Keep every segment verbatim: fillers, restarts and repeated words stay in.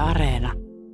Areena.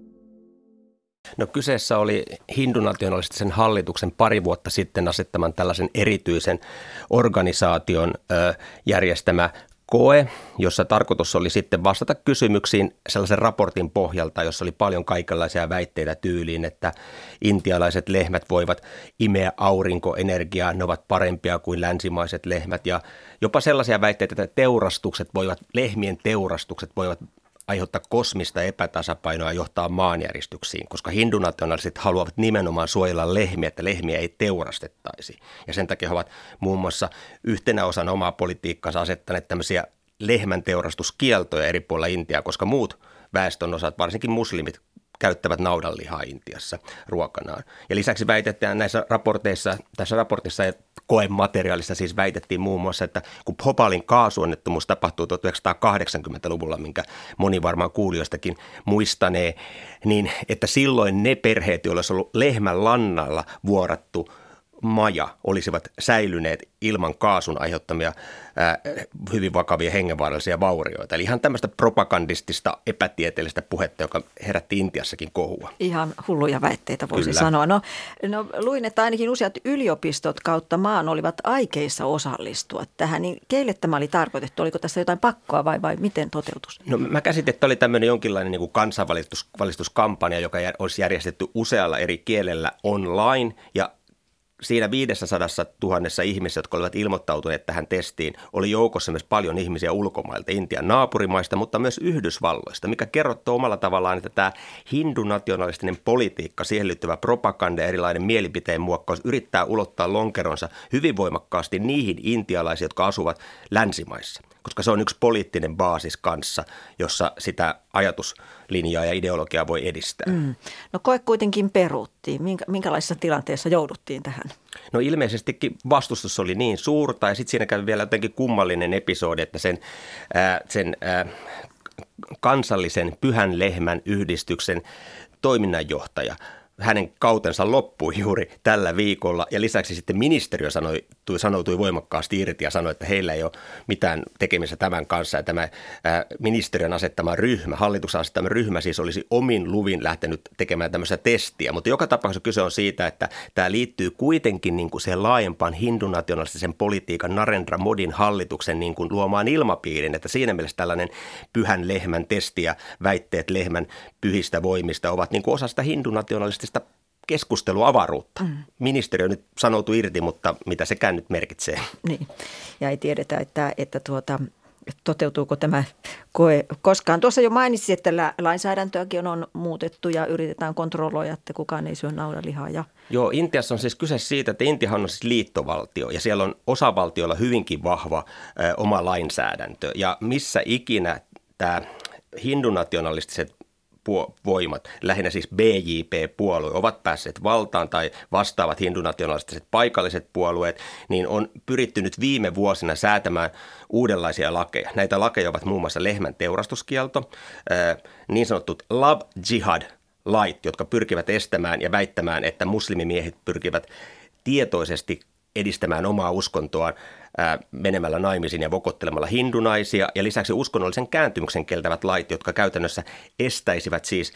No kyseessä oli hindunationalistisen hallituksen pari vuotta sitten asettaman tällaisen erityisen organisaation ö, järjestämä koe, jossa tarkoitus oli sitten vastata kysymyksiin sellaisen raportin pohjalta, jossa oli paljon kaikenlaisia väitteitä tyyliin, että intialaiset lehmät voivat imeä aurinkoenergiaa, ne ovat parempia kuin länsimaiset lehmät ja jopa sellaisia väitteitä, että teurastukset voivat, lehmien teurastukset voivat aiheuttaa kosmista epätasapainoa ja johtaa maanjäristyksiin, koska hindunationalistit haluavat nimenomaan suojella lehmiä, että lehmiä ei teurastettaisi. Ja sen takia he ovat muun muassa yhtenä osana omaa politiikkaansa asettaneet tämmöisiä lehmän teurastuskieltoja eri puolilla Intiaa, koska muut väestönosat, varsinkin muslimit, käyttävät naudanlihaa Intiassa ruokanaan. Ja lisäksi väitetään näissä raporteissa, tässä raportissa ja koemateriaalissa siis väitettiin muun muassa, että kun Bhopalin kaasuonnettomuus tapahtui tuhatyhdeksänsataakahdeksankymmentäluvulla, minkä moni varmaan kuulijoistakin muistanee, niin että silloin ne perheet, joilla olisi ollut lehmän lannalla vuorattu maja, olisivat säilyneet ilman kaasun aiheuttamia ää, hyvin vakavia hengenvaarallisia vaurioita. Eli ihan tämmöistä propagandistista, epätieteellistä puhetta, joka herätti Intiassakin kohua. Ihan hulluja väitteitä voisi Kyllä. sanoa. No, no luin, että ainakin useat yliopistot kautta maan olivat aikeissa osallistua tähän. Niin keille tämä oli tarkoitettu? Oliko tässä jotain pakkoa vai, vai miten toteutus? No mä käsitin, että oli tämmöinen jonkinlainen niin kuin kansanvalistuskampanja, joka olisi järjestetty usealla eri kielellä online ja siinä viidessäsadassa tuhannessa ihmisessä, jotka olivat ilmoittautuneet tähän testiin, oli joukossa myös paljon ihmisiä ulkomailta, Intian naapurimaista, mutta myös Yhdysvalloista, mikä kerrottoo omalla tavallaan, että tämä hindunationalistinen politiikka, siihen liittyvä propaganda ja erilainen mielipiteen muokkaus yrittää ulottaa lonkeronsa hyvin voimakkaasti niihin intialaisiin, jotka asuvat länsimaissa, koska se on yksi poliittinen baasis kanssa, jossa sitä ajatuslinjaa ja ideologiaa voi edistää. Mm. No koe kuitenkin peruuttiin. Minkä, minkälaisessa tilanteessa jouduttiin tähän? No ilmeisestikin vastustus oli niin suurta ja sitten siinä kävi vielä jotenkin kummallinen episodi, että sen, ää, sen ää, kansallisen Pyhän Lehmän yhdistyksen toiminnanjohtaja, hänen kautensa loppui juuri tällä viikolla ja lisäksi sitten ministeriö sanoi, sanoutui voimakkaasti irti ja sanoi, että heillä ei ole mitään tekemistä tämän kanssa. Ja tämä ää, ministeriön asettama ryhmä, hallituksen asettama ryhmä siis olisi omin luvin lähtenyt tekemään tämmöistä testiä. Mutta joka tapauksessa kyse on siitä, että tämä liittyy kuitenkin niin kuin siihen laajempaan hindunationalistisen politiikan Narendra Modin hallituksen niin kuin luomaan ilmapiirin, että siinä mielessä tällainen Pyhän Lehmän testi ja väitteet lehmän pyhistä voimista ovat niin kuin osa sitä hindunationalistista keskusteluavaruutta. Mm. Ministeriö nyt sanoutui irti, mutta mitä sekään nyt merkitsee. Niin, ja ei tiedetä, että, että tuota, toteutuuko tämä koe koskaan. Tuossa jo mainitsin, että lainsäädäntöäkin on muutettu ja yritetään kontrolloida, että kukaan ei syö naudanlihaa. Ja... Joo, Intiassa on siis kyse siitä, että Intiahan on siis liittovaltio ja siellä on osavaltioilla hyvinkin vahva ö, oma lainsäädäntö. Ja missä ikinä tämä hindunationalistiset voimat, lähinnä siis B J P-puolue, ovat päässeet valtaan tai vastaavat hindunationalistiset paikalliset puolueet, niin on pyritty nyt viime vuosina säätämään uudenlaisia lakeja. Näitä lakeja ovat muun muassa lehmän teurastuskielto, niin sanotut love jihad lait, jotka pyrkivät estämään ja väittämään, että muslimimiehet pyrkivät tietoisesti edistämään omaa uskontoaan ää, menemällä naimisiin ja vokottelemalla hindunaisia ja lisäksi uskonnollisen kääntymyksen kieltävät lait, jotka käytännössä estäisivät siis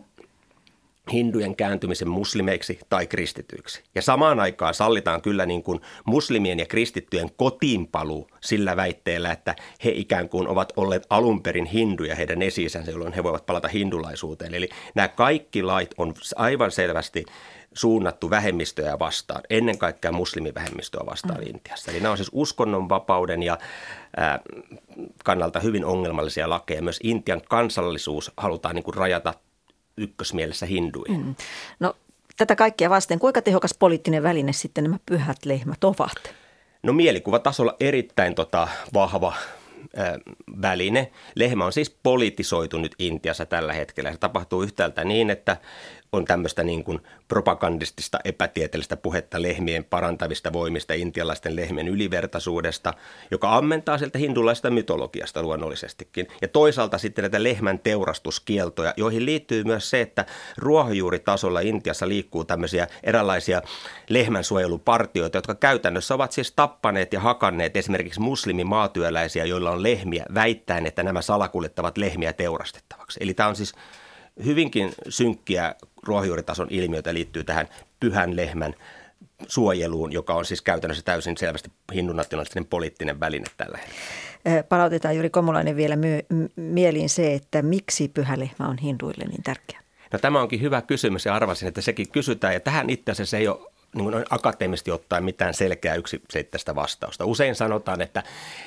hindujen kääntymisen muslimeiksi tai kristityiksi. Ja samaan aikaan sallitaan kyllä niin kuin muslimien ja kristittyjen kotiinpaluu sillä väitteellä, että he ikään kuin ovat olleet alun perin hinduja heidän esi-isänsä, jolloin he voivat palata hindulaisuuteen. Eli nämä kaikki lait on aivan selvästi suunnattu vähemmistöjä vastaan, ennen kaikkea muslimivähemmistöä vastaan mm. Intiassa. Eli nämä on siis uskonnonvapauden ja ää, kannalta hyvin ongelmallisia lakeja. Myös Intian kansallisuus halutaan niin kuin rajata ykkösmielessä hinduihin. Mm. No tätä kaikkea vasten, kuinka tehokas poliittinen väline sitten nämä pyhät lehmät ovat? No mielikuvatasolla erittäin tota, vahva ää, väline. Lehmä on siis politisoitu nyt Intiassa tällä hetkellä. Se tapahtuu yhtäältä niin, että on tämmöistä niin kuin propagandistista, epätieteellistä puhetta lehmien parantavista voimista, intialaisten lehmien ylivertaisuudesta, joka ammentaa sieltä hindulaisesta mytologiasta luonnollisestikin. Ja toisaalta sitten näitä lehmän teurastuskieltoja, joihin liittyy myös se, että ruohonjuuritasolla Intiassa liikkuu tämmöisiä eräänlaisia lehmänsuojelupartioita, jotka käytännössä ovat siis tappaneet ja hakanneet esimerkiksi muslimimaatyöläisiä, joilla on lehmiä, väittäen, että nämä salakuljettavat lehmiä teurastettavaksi. Eli tämä on siis hyvinkin synkkiä ruohonjuuritason ilmiöitä liittyy tähän pyhän lehmän suojeluun, joka on siis käytännössä täysin selvästi hindunationalistinen poliittinen väline tällä hetkellä. Palautetaan Jyri Komulainen vielä my- mieliin se, että miksi pyhä lehmä on hinduille niin tärkeä? No tämä onkin hyvä kysymys ja arvasin, että sekin kysytään ja tähän itse asiassa ei ole niin kuin akateemisesti ottaen mitään selkeää yksiselitteistä vastausta. Usein sanotaan, että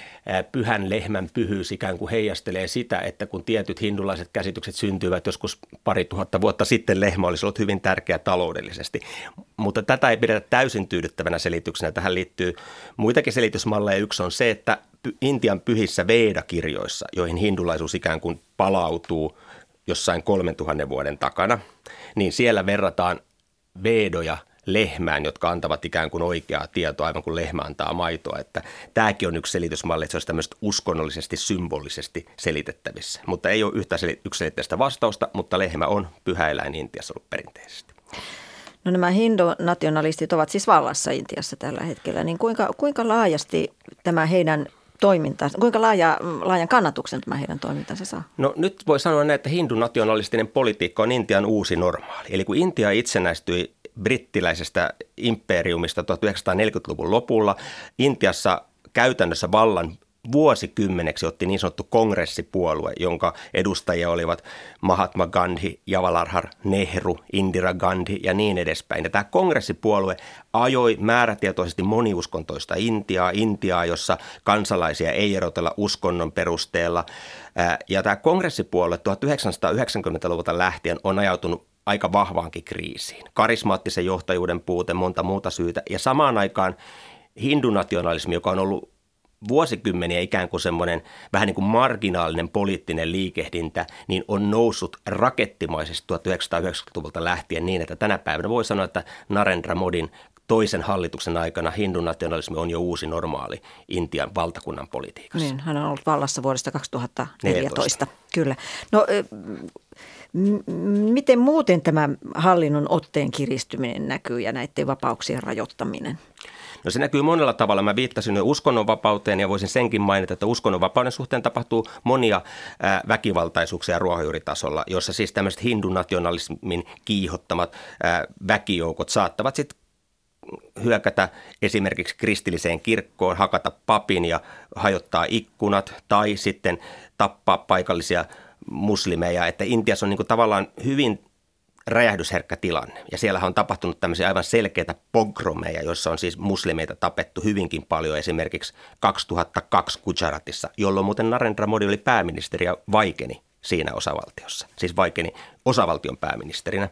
pyhän lehmän pyhyys ikään kuin heijastelee sitä, että kun tietyt hindulaiset käsitykset syntyivät joskus pari tuhatta vuotta sitten, lehmä olisi ollut hyvin tärkeä taloudellisesti. Mutta tätä ei pidetä täysin tyydyttävänä selityksenä. Tähän liittyy muitakin selitysmalleja. Yksi on se, että Intian pyhissä Veda-kirjoissa, joihin hindulaisuus ikään kuin palautuu jossain kolmentuhannen vuoden takana, niin siellä verrataan Vedoja lehmään, jotka antavat ikään kuin oikeaa tietoa, aivan kuin lehmä antaa maitoa. Että tämäkin on yksi selitysmalli, että se olisi tämmöistä uskonnollisesti, symbolisesti selitettävissä. Mutta ei ole yhtä yksiselitteistä vastausta, mutta lehmä on pyhä eläin Intiassa ollut perinteisesti. No nämä hindunationalistit ovat siis vallassa Intiassa tällä hetkellä, niin kuinka, kuinka laajasti tämä heidän toimintansa, kuinka laaja, laajan kannatuksen tämä heidän toimintansa saa? No nyt voi sanoa näin, että hindunationalistinen politiikka on Intian uusi normaali. Eli kun Intia itsenäistyi brittiläisestä imperiumista tuhatyhdeksänsataaneljäkymmentäluvun lopulla, Intiassa käytännössä vallan vuosikymmeneksi otti niin sanottu kongressipuolue, jonka edustajia olivat Mahatma Gandhi, Jawaharlal Nehru, Indira Gandhi ja niin edespäin. Ja tämä kongressipuolue ajoi määrätietoisesti moniuskontoista Intiaa, Intiaa, jossa kansalaisia ei erotella uskonnon perusteella. Ja tämä kongressipuolue tuhatyhdeksänsataayhdeksänkymmentäluvulta lähtien on ajautunut aika vahvaankin kriisiin. Karismaattisen johtajuuden puute, monta muuta syytä ja samaan aikaan hindunationalismi, joka on ollut vuosikymmeniä ikään kuin semmoinen vähän niin kuin marginaalinen poliittinen liikehdintä, niin on noussut rakettimaisesti tuhatyhdeksänsataayhdeksänkymmentäluvulta lähtien niin, että tänä päivänä voi sanoa, että Narendra Modin toisen hallituksen aikana hindunationalismi on jo uusi normaali Intian valtakunnan politiikassa. Niin, hän on ollut vallassa vuodesta kaksituhattaneljätoista. Kyllä. No m- miten muuten tämä hallinnon otteen kiristyminen näkyy ja näiden vapauksien rajoittaminen? No se näkyy monella tavalla. Mä viittasin jo uskonnonvapauteen ja voisin senkin mainita, että uskonnonvapauden suhteen tapahtuu monia ää, väkivaltaisuuksia ruohonjuuritasolla, jossa siis tämmöiset hindunationalismin kiihottamat ää, väkijoukot saattavat sitten hyökätä esimerkiksi kristilliseen kirkkoon, hakata papin ja hajottaa ikkunat tai sitten tappaa paikallisia muslimeja. Että Intiassa on niin kuin tavallaan hyvin räjähdysherkkä tilanne. Ja siellähän on tapahtunut tämmöisiä aivan selkeitä pogromeja, joissa on siis muslimeita tapettu hyvinkin paljon, esimerkiksi kaksituhattakaksi Gujaratissa, jolloin muuten Narendra Modi oli pääministeri ja vaikeni siinä osavaltiossa, siis vaikeni osavaltion pääministerinä.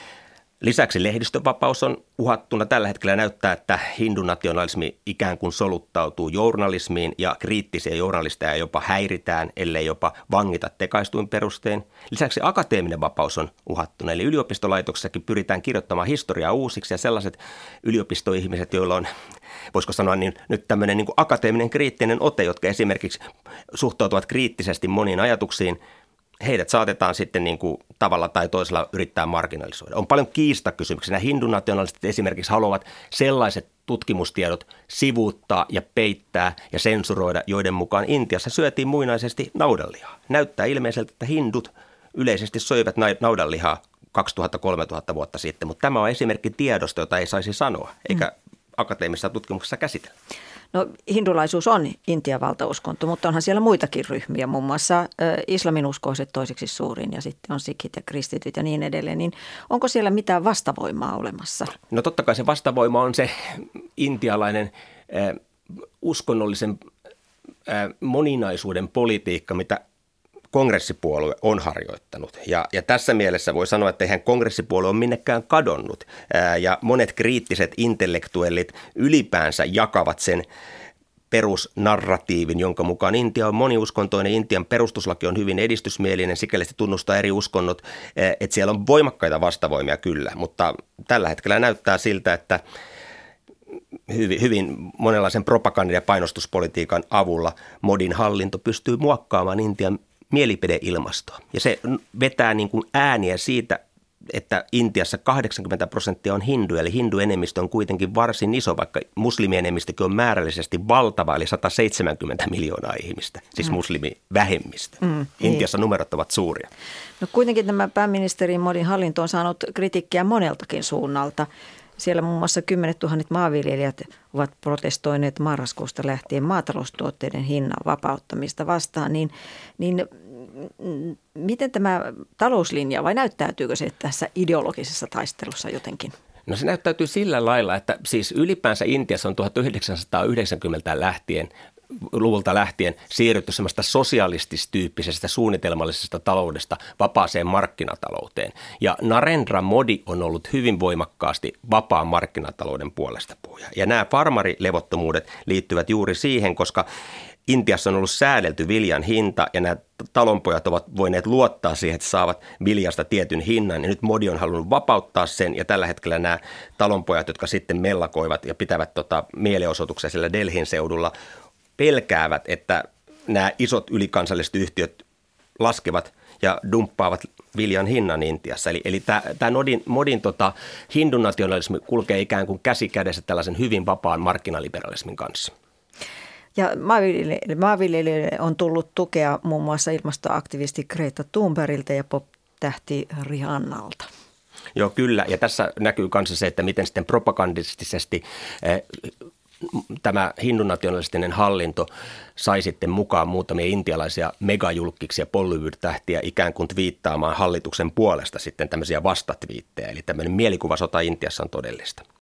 Lisäksi lehdistönvapaus on uhattuna. Tällä hetkellä näyttää, että hindunationalismi ikään kuin soluttautuu journalismiin ja kriittisiä journalisteja jopa häiritään, ellei jopa vangita tekaistuin perustein. Lisäksi akateeminen vapaus on uhattuna, eli yliopistolaitoksessakin pyritään kirjoittamaan historiaa uusiksi ja sellaiset yliopistoihmiset, joilla on, voisiko sanoa niin, nyt tämmöinen niin kuin akateeminen kriittinen ote, jotka esimerkiksi suhtautuvat kriittisesti moniin ajatuksiin, heidät saatetaan sitten niin kuin tavalla tai toisella yrittää marginalisoida. On paljon kiistakysymyksiä. Nämä hindunationalistit esimerkiksi haluavat sellaiset tutkimustiedot sivuuttaa ja peittää ja sensuroida, joiden mukaan Intiassa syötiin muinaisesti naudanlihaa. Näyttää ilmeiseltä, että hindut yleisesti söivät naudanlihaa kaksituhatta–kolmetuhatta vuotta sitten, mutta tämä on esimerkki tiedosta, jota ei saisi sanoa, eikä akateemisessa tutkimuksessa käsitellä. No hindulaisuus on Intian valtauskonto, mutta onhan siellä muitakin ryhmiä, muun muassa ä, islaminuskoiset toiseksi suurin ja sitten on sikhit ja kristityt ja niin edelleen. Niin onko siellä mitään vastavoimaa olemassa? No totta kai se vastavoima on se intialainen äh, uskonnollisen äh, moninaisuuden politiikka, mitä kongressipuolue on harjoittanut. Ja, ja tässä mielessä voi sanoa, että eihän kongressipuolue ole minnekään kadonnut. Ää, ja monet kriittiset intellektuellit ylipäänsä jakavat sen perusnarratiivin, jonka mukaan Intia on moniuskontoinen. Intian perustuslaki on hyvin edistysmielinen, sikäli se tunnustaa eri uskonnot, että siellä on voimakkaita vastavoimia kyllä. Mutta tällä hetkellä näyttää siltä, että Hyvin, hyvin monenlaisen propagandan ja painostuspolitiikan avulla Modin hallinto pystyy muokkaamaan Intian mielipideilmastoa. Ja se vetää niin kuin ääniä siitä että Intiassa kahdeksankymmentä prosenttia on hinduja, eli hinduenemmistö on kuitenkin varsin iso, vaikka muslimienemmistökin on määrällisesti valtava, eli sata seitsemänkymmentä miljoonaa ihmistä, siis mm. muslimivähemmistö. Mm, Intiassa niin. Numerot ovat suuria. No kuitenkin tämä pääministeri Modin hallinto on saanut kritiikkiä moneltakin suunnalta. Siellä muun muassa kymmenet tuhannet maanviljelijät ovat protestoineet marraskuusta lähtien maataloustuotteiden hinnan vapauttamista vastaan, niin, niin miten tämä talouslinja vai näyttäytyykö se tässä ideologisessa taistelussa jotenkin? No se näyttäytyy sillä lailla, että siis ylipäänsä Intiassa on tuhatyhdeksänsataayhdeksänkymmentä lähtien luvulta lähtien siirrytty semmoista sosialististyyppisestä suunnitelmallisesta taloudesta vapaaseen markkinatalouteen. Ja Narendra Modi on ollut hyvin voimakkaasti vapaan markkinatalouden puolesta puhuja. Ja nämä farmarilevottomuudet liittyvät juuri siihen, koska Intiassa on ollut säädelty viljan hinta ja nämä talonpojat ovat voineet luottaa siihen, että saavat viljasta tietyn hinnan. Ja nyt Modi on halunnut vapauttaa sen ja tällä hetkellä nämä talonpojat, jotka sitten mellakoivat ja pitävät tota mielenosoituksia siellä Delhin seudulla, pelkäävät, että nämä isot ylikansalliset yhtiöt laskevat ja dumppaavat viljan hinnan Intiassa. Eli, eli tämä, tämä Modin, Modin tota, hindunationalismi kulkee ikään kuin käsi kädessä tällaisen hyvin vapaan markkinaliberalismin kanssa. Ja maanviljelijöille on tullut tukea muun muassa ilmastoaktivisti Greta Thunbergiltä ja pop-tähti Rihannalta. Joo, kyllä. Ja tässä näkyy kanssa se, että miten sitten propagandistisesti eh, tämä hindunationalistinen hallinto sai sitten mukaan muutamia intialaisia megajulkkiksi ja Bollywood-tähtiä ikään kuin twiittaamaan hallituksen puolesta sitten tämmöisiä vastatviittejä. Eli tämmöinen mielikuvasota Intiassa on todellista.